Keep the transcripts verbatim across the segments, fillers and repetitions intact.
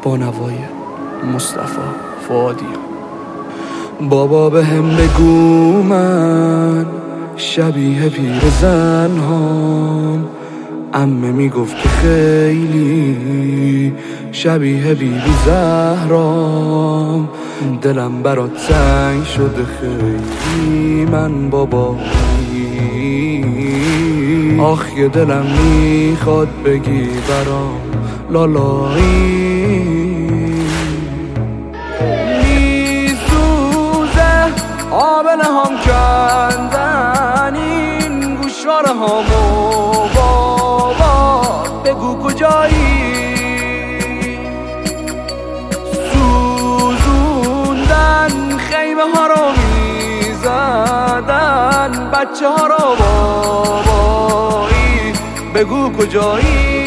با نوای مصطفی فؤادی. بابا به هم بگو من شبیه پیرزن هام، عمه میگفت که خیلی شبیه بی بی زهرام، دلم برات تنگ شده خیلی من بابایی، آخ یه دلم میخواد بگی برام لالایی. میسوزه آبله هم کندن این گوشواره هامو، بگو کجایی؟ سوزوندن خیمه ها رو میزدن بچه ها رو بابایی، بگو کجایی؟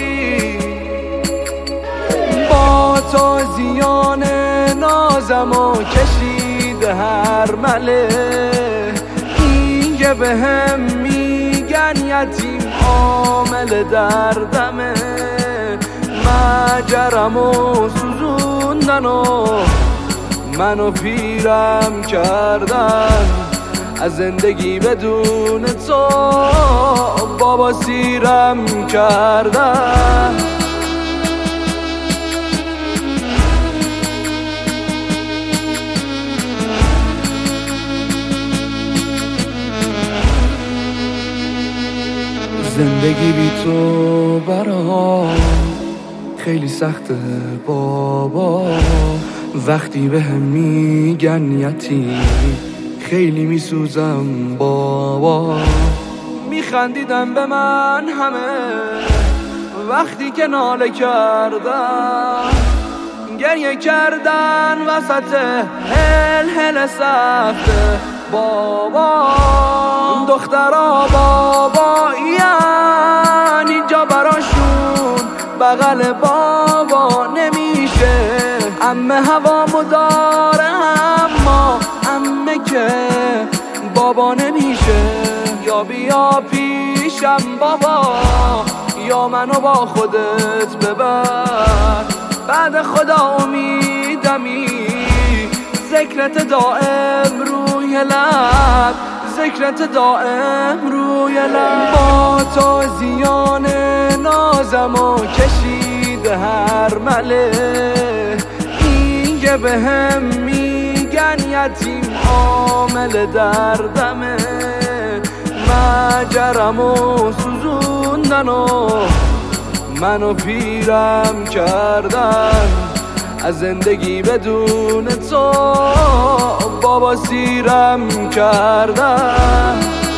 با تازیان نازم و کشید هر مله، این که به هم میگن یتیم عامل دردمه، مجرم و سوزوندن و منو پیرم کردن، از زندگی بدون تو بابا سیرم کردن. زندگی بی تو برام خیلی سخته بابا، وقتی به هم میگن یتیم خیلی میسوزم بابا. میخندیدن به من همه وقتی که ناله کردم، گریه کردن وسط هل هل سخته بابا. دخترا بابا یعنی اینجا براشون بغل بابا نمیشه، عمه هوامو داره اما عمه که بابا نمیشه. یا بیا پیشم بابا یا منو با خودت ببر، بعد خدا امیدمی ذکرت دائم روی لب، ذکرت دائم روی لب. با تازیان نازم و کشید هر مله، این که به هم میگن یتیم عامل دردمه، مجرم و سوزوندن و منو پیرم کردن، از زندگی بدون تو بابا سیرم کردن.